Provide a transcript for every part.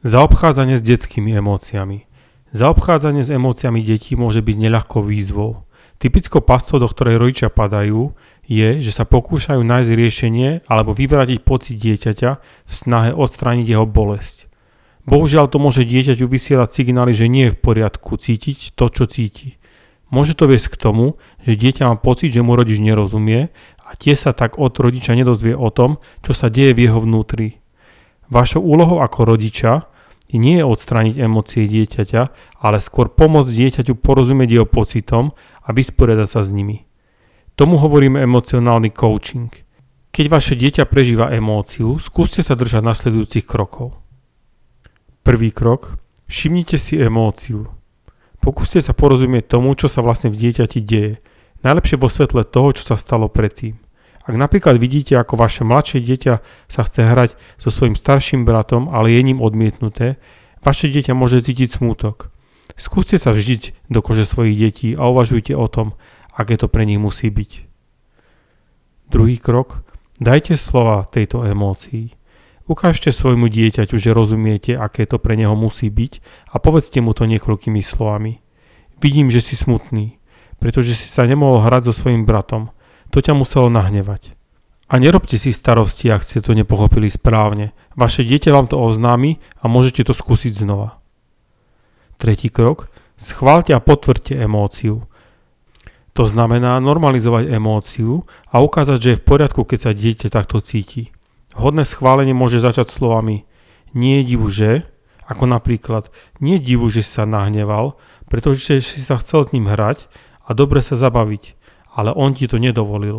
Zaobchádzanie s detskými emóciami. Zaobchádzanie s emóciami detí môže byť neľahkou výzvou. Typickou pascou, do ktorej rodičia padajú, je, že sa pokúšajú nájsť riešenie alebo vyvrátiť pocit dieťaťa v snahe odstrániť jeho bolesť. Bohužiaľ to môže dieťaťu vysielať signály, že nie je v poriadku cítiť to, čo cíti. Môže to viesť k tomu, že dieťa má pocit, že mu rodič nerozumie a tiež sa tak od rodiča nedozvie o tom, čo sa deje v jeho vnútri. Vašou úlohou ako rodiča nie je odstrániť emócie dieťaťa, ale skôr pomôcť dieťaťu porozumieť jeho pocitom a vysporiadať sa s nimi. Tomu hovoríme emocionálny coaching. Keď vaše dieťa prežíva emóciu, skúste sa držať nasledujúcich krokov. Prvý krok. Všimnite si emóciu. Pokúste sa porozumieť tomu, čo sa vlastne v dieťati deje. Najlepšie vo svetle toho, čo sa stalo predtým. Ak napríklad vidíte, ako vaše mladšie dieťa sa chce hrať so svojím starším bratom, ale je ním odmietnuté, vaše dieťa môže cítiť smútok. Skúste sa vžiť do kože svojich detí a uvažujte o tom, aké to pre nich musí byť. Druhý krok. Dajte slova tejto emócii. Ukážte svojmu dieťaťu, že rozumiete, aké to pre neho musí byť a povedzte mu to niekoľkými slovami. Vidím, že si smutný, pretože si sa nemohol hrať so svojím bratom. To ťa muselo nahnevať. A nerobte si starosti, ak ste to nepochopili správne. Vaše dieťa vám to oznámi a môžete to skúsiť znova. Tretí krok. Schváľte a potvrďte emóciu. To znamená normalizovať emóciu a ukázať, že je v poriadku, keď sa dieťa takto cíti. Hodné schválenie môže začať slovami nie je divu, že, ako napríklad nie je divu, že si sa nahneval, pretože si sa chcel s ním hrať a dobre sa zabaviť. Ale on ti to nedovolil.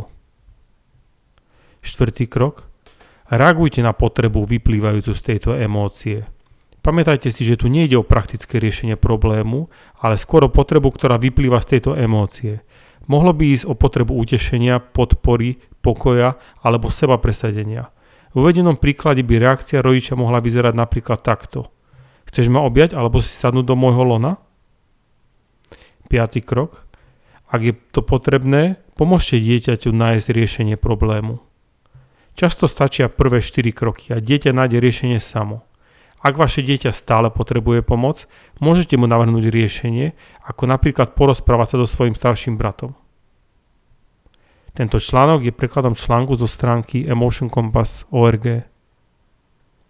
Štvrtý krok. Reagujte na potrebu vyplývajúcu z tejto emócie. Pamätajte si, že tu nejde o praktické riešenie problému, ale skôr o potrebu, ktorá vyplýva z tejto emócie. Mohlo by ísť o potrebu utešenia, podpory, pokoja alebo seba presadenia. V uvedenom príklade by reakcia rodiča mohla vyzerať napríklad takto. Chceš ma objať alebo si sadnúť do môjho lona? Piatý krok. Ak je to potrebné, pomôžte dieťaťu nájsť riešenie problému. Často stačia prvé 4 kroky a dieťa nájde riešenie samo. Ak vaše dieťa stále potrebuje pomoc, môžete mu navrhnúť riešenie, ako napríklad porozprávať sa so svojím starším bratom. Tento článok je prekladom článku zo stránky emotioncompass.org.